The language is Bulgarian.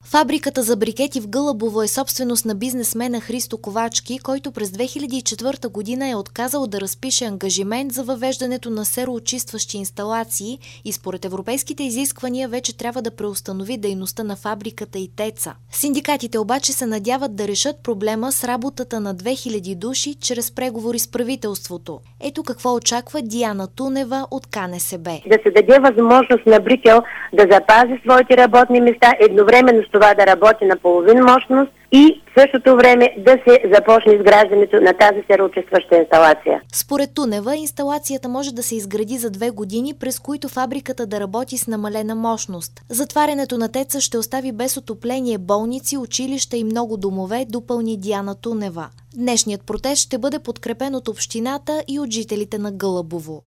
Фабриката за брикети в Гълъбово е собственост на бизнесмена Христо Ковачки, който през 2004 година е отказал да разпише ангажимент за въвеждането на сероочистващи инсталации и според европейските изисквания вече трябва да преустанови дейността на фабриката и ТЕЦ-а. Синдикатите обаче се надяват да решат проблема с работата на 2000 души чрез преговори с правителството. Ето какво очаква Диана Тунева от КНСБ. Да се даде възможност на Брикел да запази своите работни места, едновременно с това да работи на половин мощност и в същото време да се започне изграждането на тази сероочистваща инсталация. Според Тунева, инсталацията може да се изгради за 2 години, през които фабриката да работи с намалена мощност. Затварянето на ТЕЦ-а ще остави без отопление болници, училища и много домове, допълни Диана Тунева. Днешният протест ще бъде подкрепен от общината и от жителите на Гълъбово.